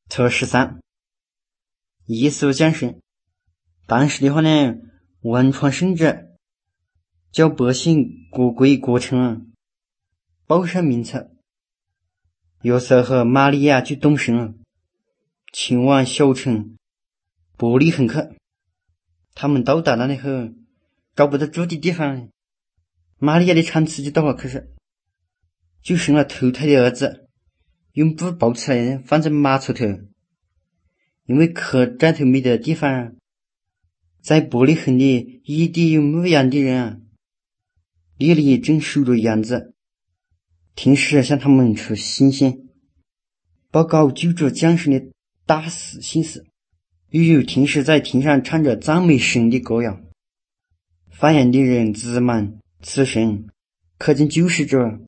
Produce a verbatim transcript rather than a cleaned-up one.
特十三，耶稣讲神。当时的话呢，文传圣旨，叫百姓各归各城，报上名册。约瑟和玛利亚就动身，前往小城伯利恒去。他们到达那里后，找不到住的地方，玛利亚的产词就到了开始，就生了头胎的儿子，用布包起来放在马车头。因为客栈头没得地方，在伯利恒的异地有牧羊的人啊，夜里正守着羊子，天使向他们出信息，报告救主降生的大事信息。又有天使在天上唱着赞美神的歌谣。放羊的人自满此神，可见救世者